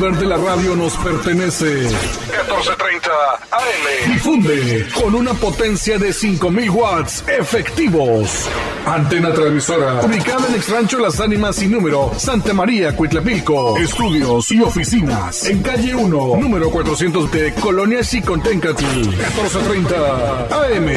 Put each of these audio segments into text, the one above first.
poder de la radio nos pertenece. 1430 AM. Difunde con una potencia de 5000 watts efectivos. Antena transmisora. Ubicada en Exrancho Las Ánimas sin número, Santa María, Cuitlapilco. Estudios y oficinas. En calle 1, número 400 de Colonia Xiconténcatl. 1430 AM.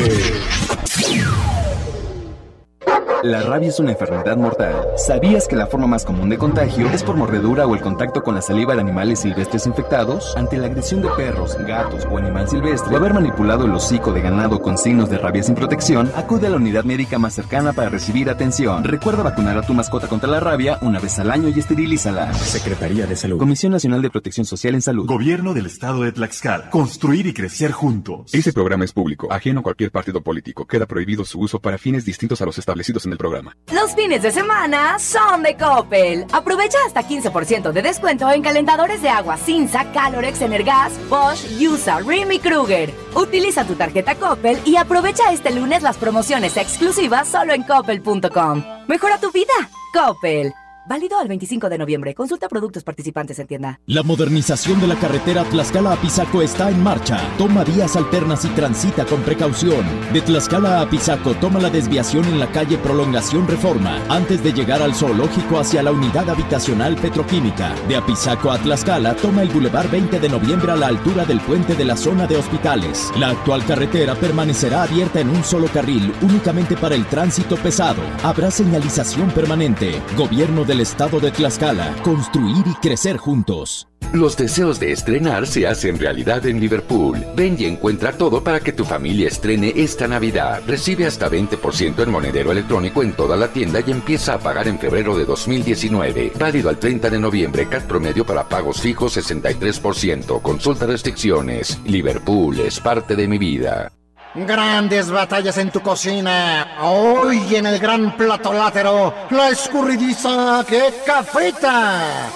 La rabia es una enfermedad mortal. ¿Sabías que la forma más común de contagio es por mordedura o el contacto con la saliva de animales silvestres infectados? Ante la agresión de perros, gatos o animal silvestre, o haber manipulado el hocico de ganado con signos de rabia sin protección, acude a la unidad médica más cercana para recibir atención. Recuerda vacunar a tu mascota contra la rabia una vez al año y esterilízala. Secretaría de Salud. Comisión Nacional de Protección Social en Salud. Gobierno del Estado de Tlaxcala. Construir y crecer juntos. Este programa es público, ajeno a cualquier partido político. Queda prohibido su uso para fines distintos a los establecidos en el programa. Los fines de semana son de Coppel. Aprovecha hasta 15% de descuento en calentadores de agua Cinza, Calorex, Energas, Bosch, Yusa, Rheem y Kruger. Utiliza tu tarjeta Coppel y aprovecha este lunes las promociones exclusivas solo en coppel.com. Mejora tu vida, Coppel. Válido al 25 de noviembre. Consulta productos participantes en tienda. La modernización de la carretera Tlaxcala-Apizaco está en marcha. Toma vías alternas y transita con precaución. De Tlaxcala a Apizaco, toma la desviación en la calle Prolongación Reforma, antes de llegar al zoológico hacia la unidad habitacional petroquímica. De Apizaco a Tlaxcala, toma el Boulevard 20 de noviembre a la altura del puente de la zona de hospitales. La actual carretera permanecerá abierta en un solo carril, únicamente para el tránsito pesado. Habrá señalización permanente. Gobierno del Estado de Tlaxcala. Construir y crecer juntos. Los deseos de estrenar se hacen realidad en Liverpool. Ven y encuentra todo para que tu familia estrene esta Navidad. Recibe hasta 20% en monedero electrónico en toda la tienda y empieza a pagar en febrero de 2019. Válido al 30 de noviembre. CAT promedio para pagos fijos 63%. Consulta restricciones. Liverpool es parte de mi vida. Grandes batallas en tu cocina. Hoy en el gran plato látero, la escurridiza que cafeta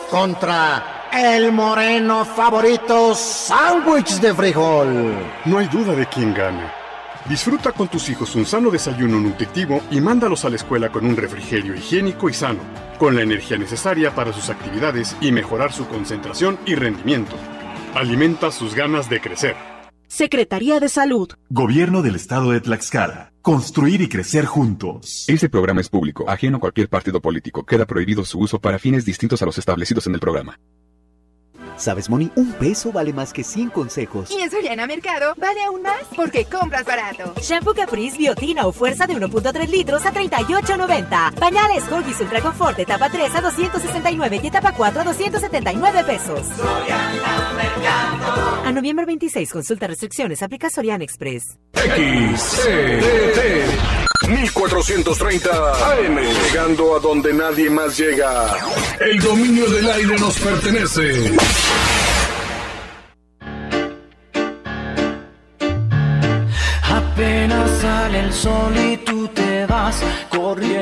contra el moreno favorito sándwich de frijol. No hay duda de quién gana. Disfruta con tus hijos un sano desayuno nutritivo y mándalos a la escuela con un refrigerio higiénico y sano, con la energía necesaria para sus actividades y mejorar su concentración y rendimiento. Alimenta sus ganas de crecer. Secretaría de Salud. Gobierno del Estado de Tlaxcala. Construir y crecer juntos. Este programa es público, ajeno a cualquier partido político. Queda prohibido su uso para fines distintos a los establecidos en el programa. ¿Sabes, Moni? Un peso vale más que 100 consejos. Y en Soriana Mercado vale aún más porque compras barato. Shampoo Caprice Biotina o Fuerza de 1.3 litros a $38.90. Pañales Huggies Ultra Confort etapa 3 a $269 y etapa 4 a $279 pesos. Soriana Mercado. A noviembre 26, consulta restricciones, aplica Soriana Express. XCT 1430 AM, llegando a donde nadie más llega. El dominio del aire nos pertenece. Apenas sale el sol y tú te vas corriendo